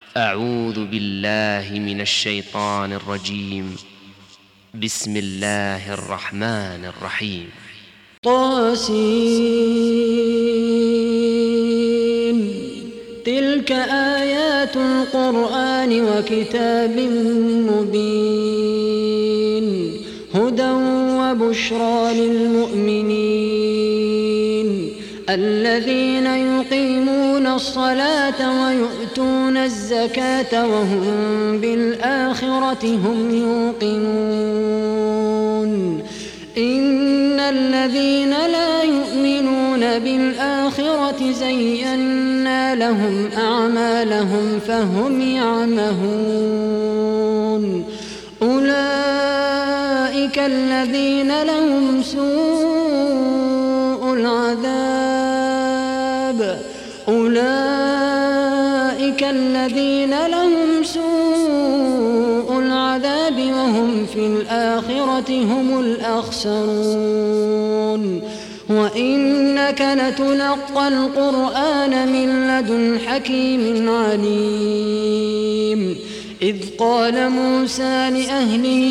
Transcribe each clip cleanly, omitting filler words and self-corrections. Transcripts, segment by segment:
أعوذ بالله من الشيطان الرجيم. بسم الله الرحمن الرحيم. طاسين. تلك آيات القرآن وكتاب مبين، هدى وبشرى للمؤمنين الذين يقيمون الصلاة ويؤتون الزكاة وهم بالآخرة هم يوقنون. إن الذين لا يؤمنون بالآخرة زينا لهم أعمالهم فهم يعمهون. أولئك الذين لهم سوء العذاب وهم في الآخرة هم الأخسرون. وإنك لتلقى القرآن من لدن حكيم عليم. إذ قال موسى لأهله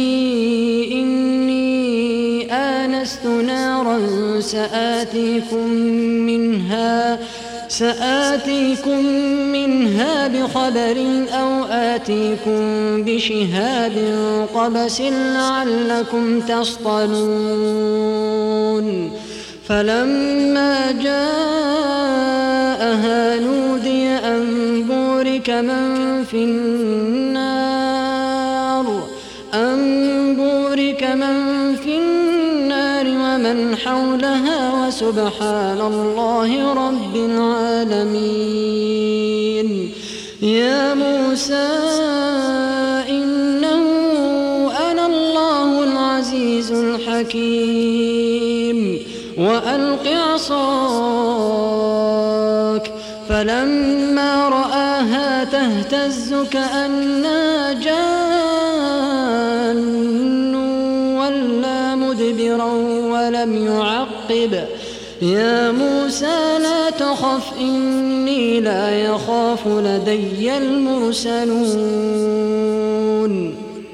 إني آنست نارا سآتيكم منها بخبر أو آتيكم بشهاب قبس لعلكم تصطلون. فلما جاءها نودي أن بورك من في النار ومن حولها وسبحان الله رب العالمين. يا موسى إنه أنا الله العزيز الحكيم. وألق عصاك. فلما رآها تهتز كأنها جان ولا مدبرا ولم يعقب. يا موسى لا تخف إني لا يخاف لدي المرسلون.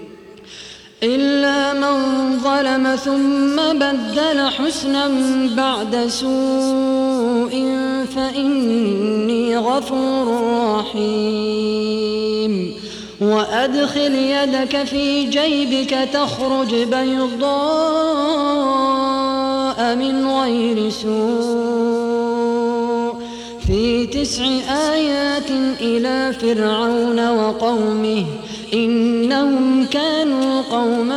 إلا من ظلم ثم بدل حسنا بعد سوء فإني غفور رحيم. وأدخل يدك في جيبك تخرج بيضاء من غير سوء في 9 آيات إلى فرعون وقومه إنهم كانوا قوما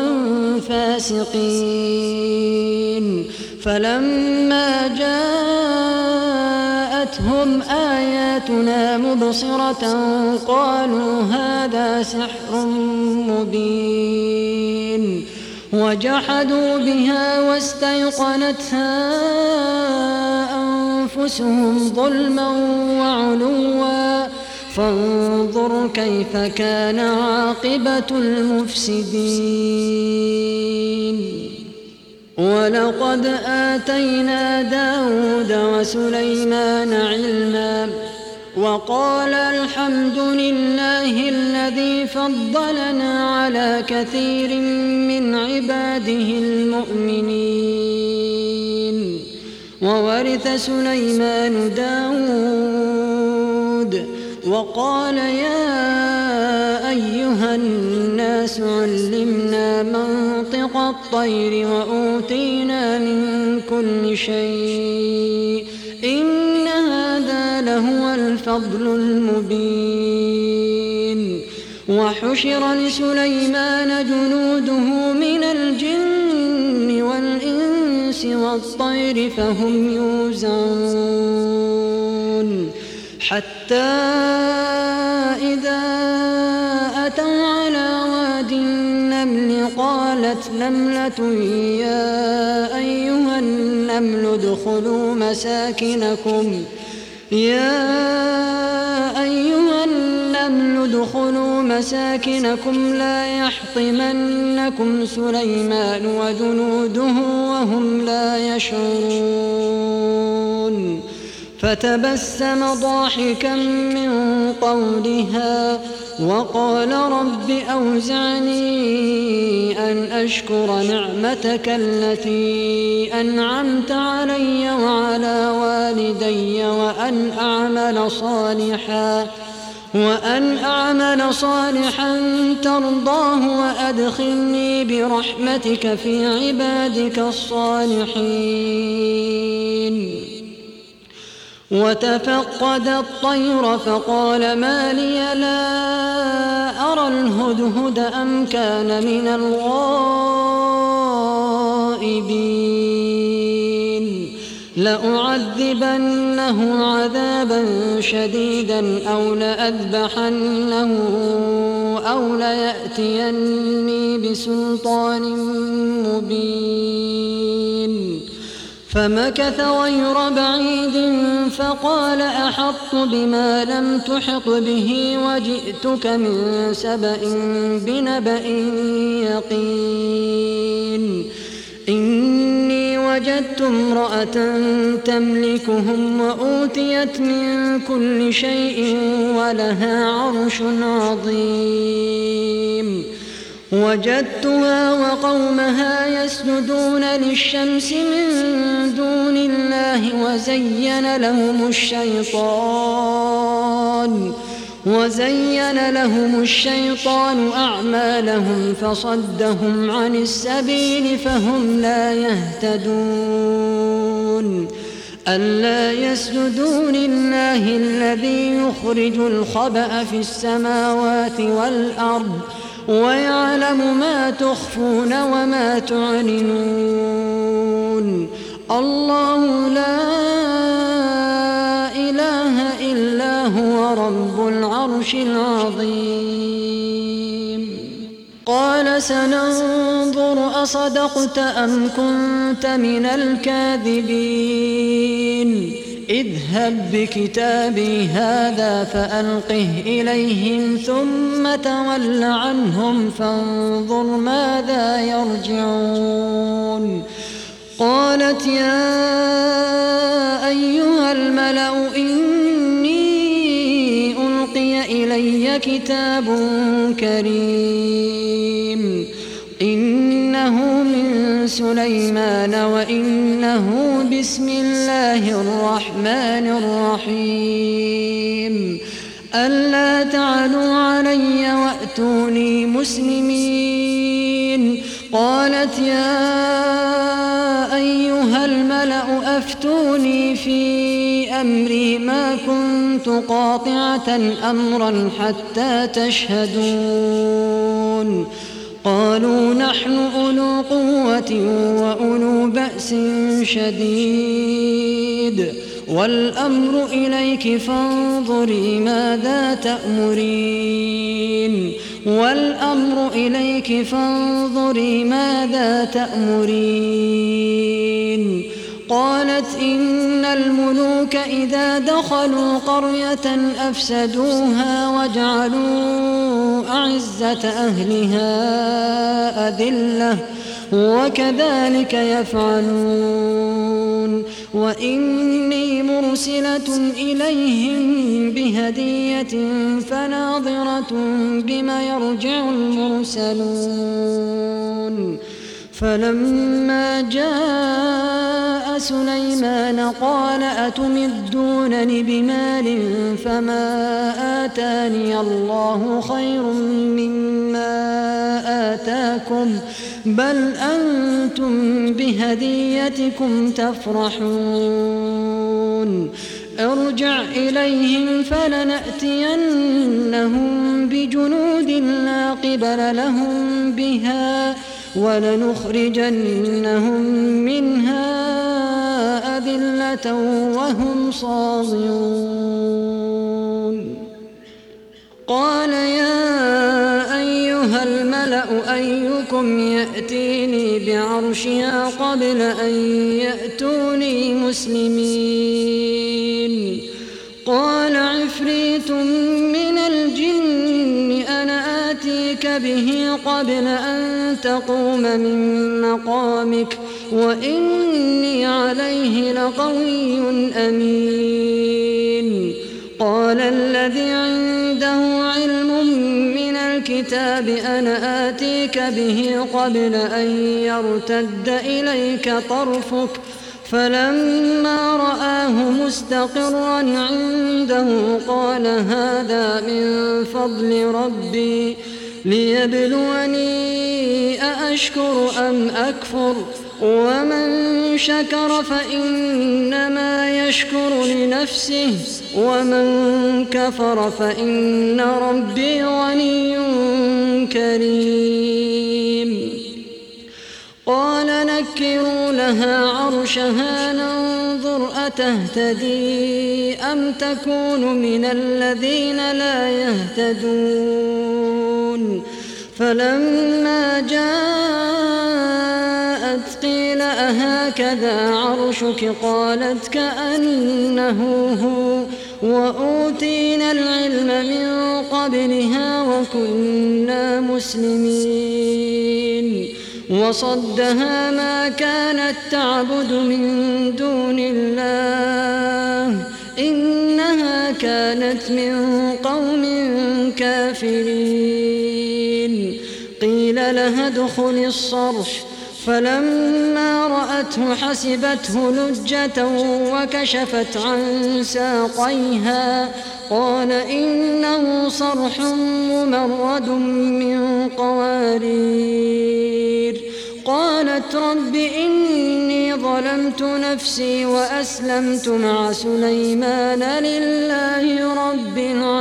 فاسقين. فلما جاءتهم آياتنا مبصرة قالوا هذا سحر مبين. وجحدوا بها واستيقنتها أنفسهم ظلما وعلوا فانظر كيف كان عاقبة المفسدين. ولقد آتينا داود وسليمان علما وقال الحمد لله الذي فضلنا على كثير من عباده المؤمنين. وورث سليمان داود وقال يا أيها الناس علمنا منطق الطير وأوتينا من كل شيء إن هذا لهو الفضل المبين. وحشر لسليمان جنوده من الجن والإنس والطير فهم يوزعون. حتى إذا أتوا على واد النمل قالت نملة يا أيها النمل ادخلوا مساكنكم لا يحطمنكم سليمان وجنوده وهم لا يشعرون. فتبسم ضاحكا من قولها وقال رب أوزعني أن أشكر نعمتك التي أنعمت علي وعلى والدي وأن أعمل صالحا ترضاه وأدخلني برحمتك في عبادك الصالحين. وتفقد الطير فقال ما لي لا أرى الهدهد أم كان من الغائبين لأعذبنه عذابا شديدا أو لأذبحنه أو ليأتيني بسلطان مبين. فمكث غير بعيد فقال أحطت بما لم تحط به وجئتك من سبأ بنبأ يقين. إني وجدت امرأة تملكهم وأوتيت من كل شيء ولها عرش عظيم. وجدتها وقومها يسجدون للشمس من دون الله وزين لهم الشيطان أعمالهم فصدهم عن السبيل فهم لا يهتدون. ألا يسجدوا لله الذي يخرج الخبأ في السماوات والأرض ويعلم ما تخفون وما تعلنون. الله لا إله إلا هو رب العرش العظيم. قال سننظر أصدقت أم كنت من الكاذبين. اذهب بكتابي هذا فألقه إليهم ثم تول عنهم فانظر ماذا يرجعون. قالت يا أيها الملأ إني ألقي إلي كتاب كريم إنه من سليمان وإنه بسم الله الرحمن الرحيم. ألا تعلوا علي وأتوني مسلمين. قالت يا أيها الملأ أفتوني في أمري ما كنت قاطعة أمرا حتى تشهدون. قالوا نحن أولو قوة وأولو بأس شديد والأمر إليك فانظري ماذا تأمرين. قالت إن الملوك إذا دخلوا قرية أفسدوها وجعلوا أعزة أهلها أذلة وكذلك يفعلون. وإني مرسلة إليهم بهدية فناظرة بما يرجع المرسلون. فلما جاء سليمان قال أتمدونني بمال فما آتاني الله خير مما آتاكم بل أنتم بهديتكم تفرحون. ارجع إليهم فلنأتينهم بجنود لا قبل لهم بها ولنخرجنهم منها أذلة وهم صاغرون. قال يا أيها الملأ أيكم يأتيني بعرشها قبل أن يأتوني مسلمين. قال عفريت من الجن أنا آتيك به قبل أن تقوم من مقامك وإني عليه لقوي أمين. قال الذي عنده علم من الكتاب أنا آتيك به قبل أن يرتد إليك طرفك فلما رآه مستقرا عنده قال هذا من فضل ربي ليبلوني أأشكر أم أكفر ومن شكر فإنما يشكر لنفسه ومن كفر فإن ربي غني كريم. قال نكروا لها عرشها ننظر أتهتدي أم تكون من الذين لا يهتدون. فلما جاءت قيل أهكذا عرشك قالت كأنه هو وأوتينا العلم من قبلها وكنا مسلمين. وصدها ما كانت تعبد من دون الله إنها كانت من قوم كافرين. قيل لها ادخل الصرح فلما رأته حسبته لجة وكشفت عن ساقيها قال إنه صرح ممرد من قوارير. قالت رب إني ظلمت نفسي وأسلمت مع سليمان لله رب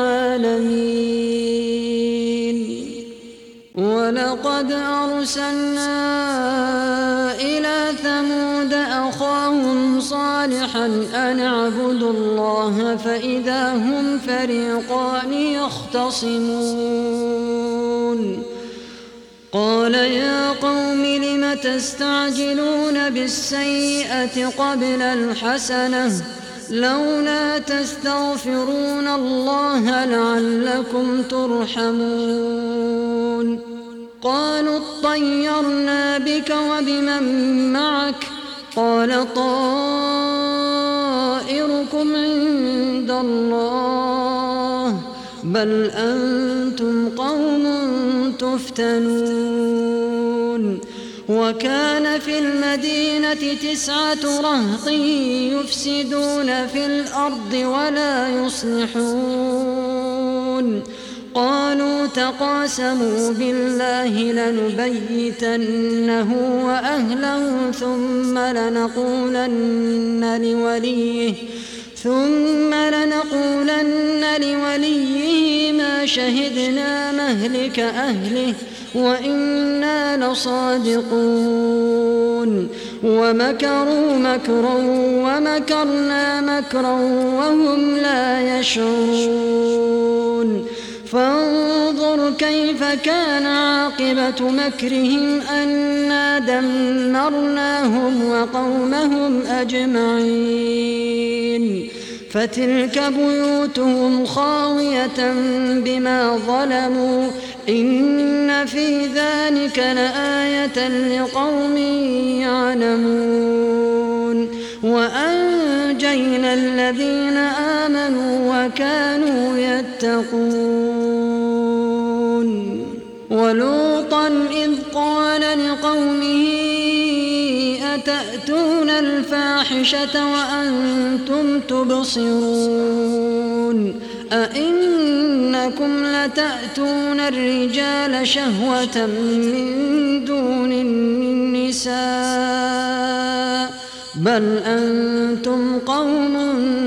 العالمين. ولقد أرسلنا إلى ثمود أخاهم صالحا أن اعبدوا الله فإذا هم فريقان يختصمون. قال يا قوم لم تستعجلون بالسيئة قبل الحسنة لولا تستغفرون الله لعلكم ترحمون. قالوا اطيرنا بك وبمن معك قال طائركم عند الله بل أنتم قوم تفتنون. وكان في المدينة 9 رهط يفسدون في الأرض ولا يصلحون. قالوا تقاسموا بالله لنبيتنه وأهله ثم لنقولن لوليه ما شهدنا مهلك أهله وإنا لصادقون. ومكروا مكرا ومكرنا مكرا وهم لا يشعرون. فانظر كيف كان عاقبة مكرهم أنا دمرناهم وقومهم أجمعين. فتلك بيوتهم خاوية بما ظلموا إن في ذلك لآية لقوم يعلمون. وأنجينا الذين آمنوا وكانوا يتقون. ولوطا إذ قال لقومه أتأتون الفاحشة وأنتم تبصرون أئنكم لتأتون الرجال شهوة من دون النساء بل أنتم قوم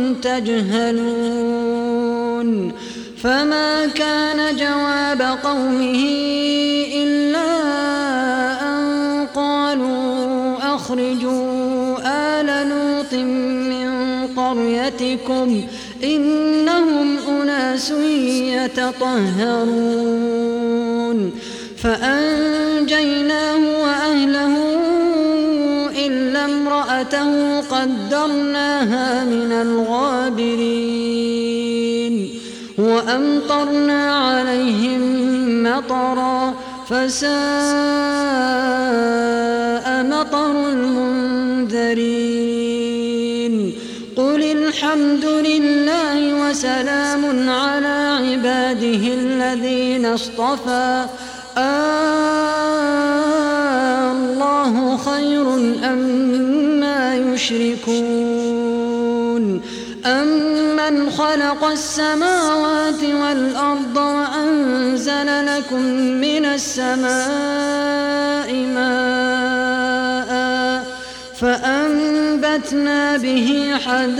تجهلون. فما كان جواب قومه إلا أن قالوا أخرجوا آل لوط من قريتكم إنهم أناس يتطهرون. فأنجيناه وأهله إلا امرأته قدرناها من الغابرين. وأمطرنا عليهم مطرا فساء مطر المنذرين. المنذرين قل الحمد لله وسلام على عباده الذين اصطفى الله خير أما يشركون أمن خلق السماوات والأرض وأنزل لكم من السماء ماء فأنبتنا به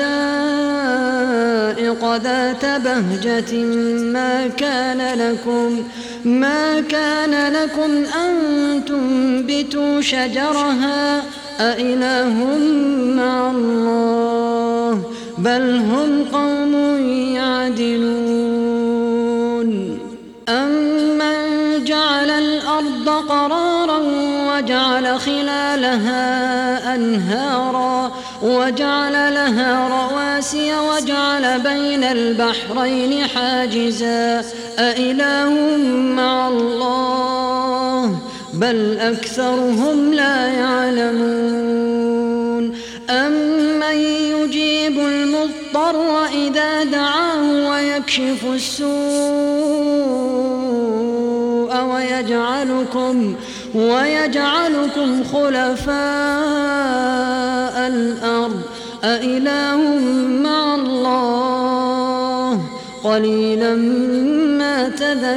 حدائق ذات بهجة ما كان لكم أن تنبتوا شجرها أإله مع الله بل هم قوم يعدلون أمن جعل الأرض قرارا وجعل خلالها أنهارا وجعل لها رواسي وجعل بين البحرين حاجزا أإله مع الله بل أكثرهم لا يعلمون أمن يجيب المضطر إذا دعاه ويكشف السوء ويجعلكم خلفاء الأرض أإله مع الله قليلا ما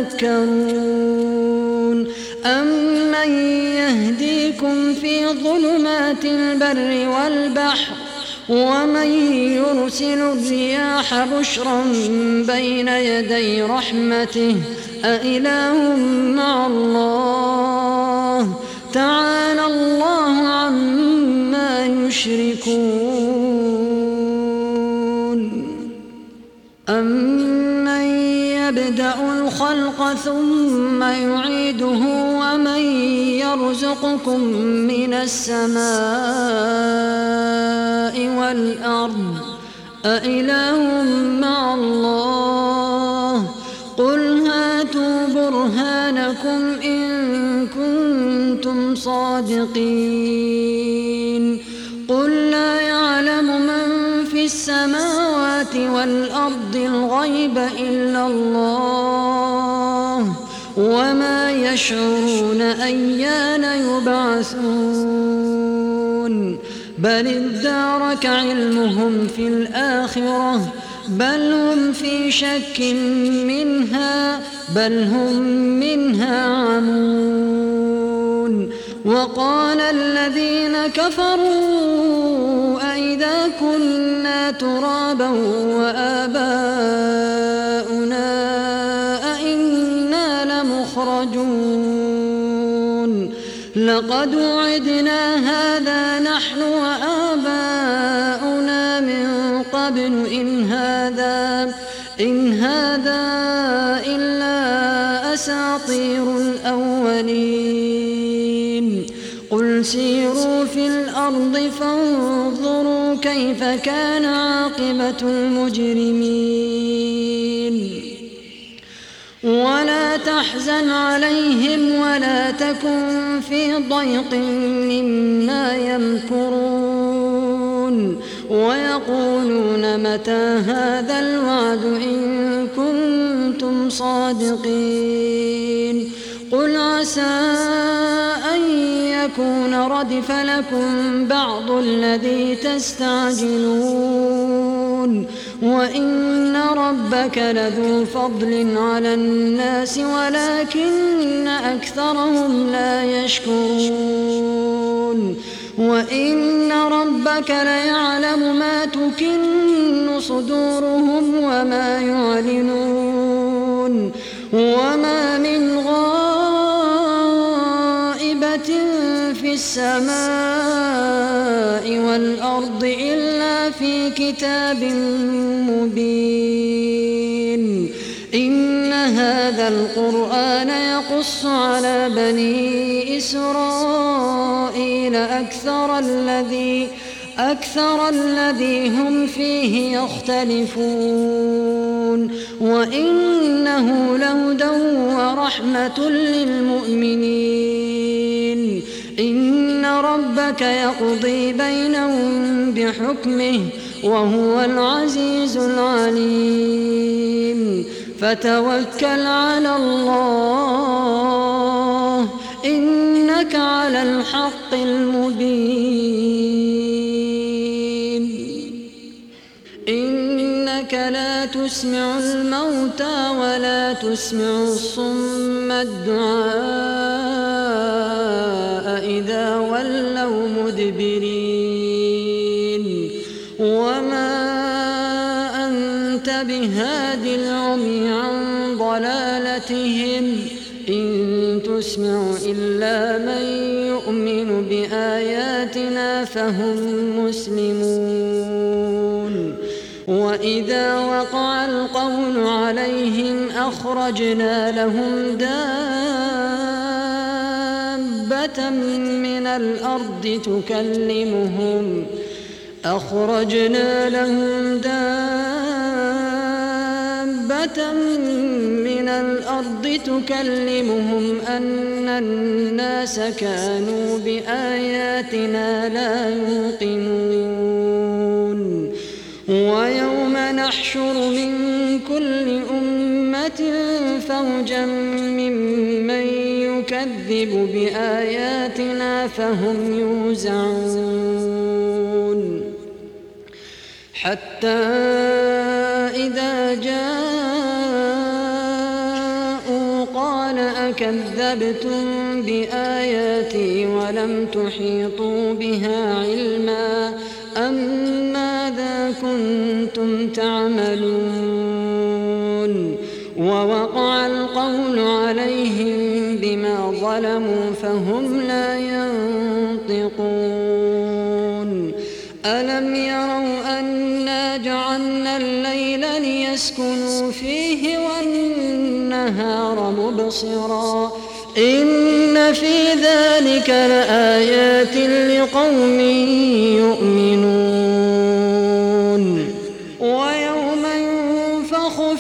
تذكرون أمن يهديكم في ظلمات البر والبحر ومن يرسل الرياح بشرا بين يدي رحمته أإله مع الله تعالى الله عما يشركون أمن يبدأ الخلق ثم يعيده ومن يرزقكم من السماء والأرض أإله مع الله قل هاتوا برهانكم إن كنتم صادقين قل لا يعلم من في السماوات والأرض الغيب إلا الله وما يشعرون أيان يبعثون بل ادارك علمهم في الآخرة بل هم في شك منها بل هم منها عمون وقال الذين كفروا أئذا كنا ترابا وآباؤنا أئنا لمخرجون لقد وعدنا هذا نحن وآباؤنا من قبل إن هذا إلا أساطير الأولين قل سيروا في الأرض فانظروا كيف كان عاقبة المجرمين ولا تحزن عليهم ولا تكن في ضيق مما يمكرون ويقولون متى هذا الوعد إن كنتم صادقين قل عسى أن يكون ردف لكم بعض الذي تستعجلون وإن ربك لذو فضل على الناس ولكن أكثرهم لا يشكرون وإن ربك ليعلم ما تكن صدورهم وما يعلنون وما من غائبة في السماء والأرض إلا في كتاب مبين إن هذا القرآن يقص على بني إسرائيل أكثر الذي هم فيه يختلفون وإنه لهدى ورحمة للمؤمنين إن ربك يقضي بينهم بحكمه وهو العزيز العليم فتوكل على الله إنك على الحق المبين إنك لا تسمع الموتى ولا تسمع الصم الدعاء إذا ولوا مدبرين وما أنت بهاد العمي عن ضلالتهم إن تسمع إلا من يؤمن بآياتنا فهم مسلمون وإذا وقع القول عليهم أخرجنا لهم دابة من الأرض تكلمهم أن الناس كانوا بآياتنا لا يوقنون ويوم نحشر من كل أمة فوجا ممن يكذب بآياتنا فهم يوزعون حتى إذا جاءوا قال أكذبتم بآياتي ولم تحيطوا بها علما أم ماذا كنتم تعملون ووقع القول عليهم بما ظلموا فهم لا ينطقون ألم يروا أنا جعلنا الليل ليسكنوا فيه والنهار مبصرا إن في ذلك لآيات لقوم يؤمنون ويوم ينفخ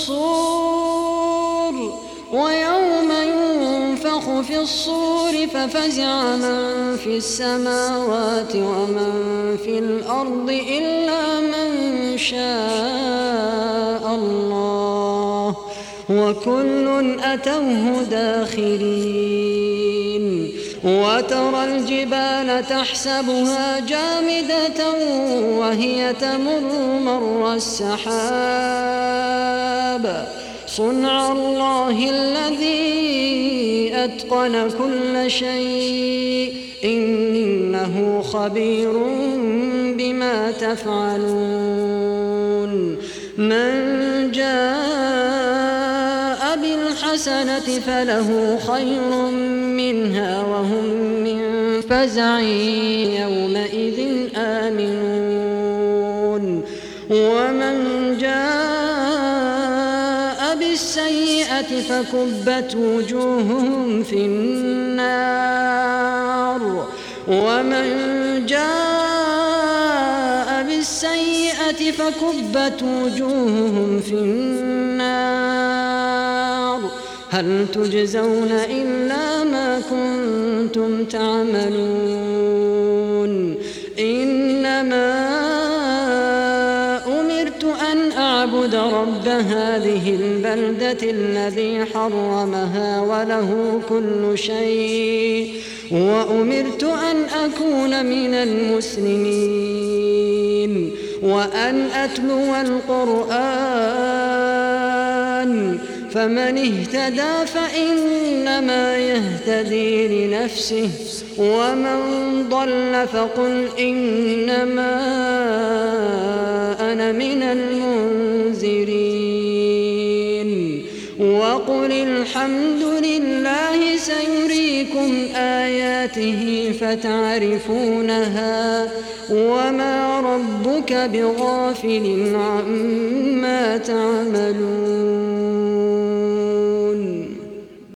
في الصور ففزع من في السماوات ومن في الأرض إلا من شاء الله وكل أتوه داخرين وترى الجبال تحسبها جامدة وهي تمر مر السحاب صنع الله الذي أتقن كل شيء إنه خبير بما تفعلون من جاء بالحسنة فله خير منها وهم من فزع يومئذ آمنون ومن جاء بالسيئة فكبت وجوههم في النار ومن جاء بالسيئة فكبت وجوههم في النار هل تجزون إلا ما كنتم تعملون إنما أمرت أن أعبد رب هذه البلدة الذي حرمها وله كل شيء وأمرت أن أكون من المسلمين وأن أتلو القرآن فمن اهتدى فإنما يهتدي لنفسه ومن ضل فقل إنما أنا من المنذرين وقل الحمد لله سيريكم آياته فتعرفونها وما ربك بغافل عما تعملون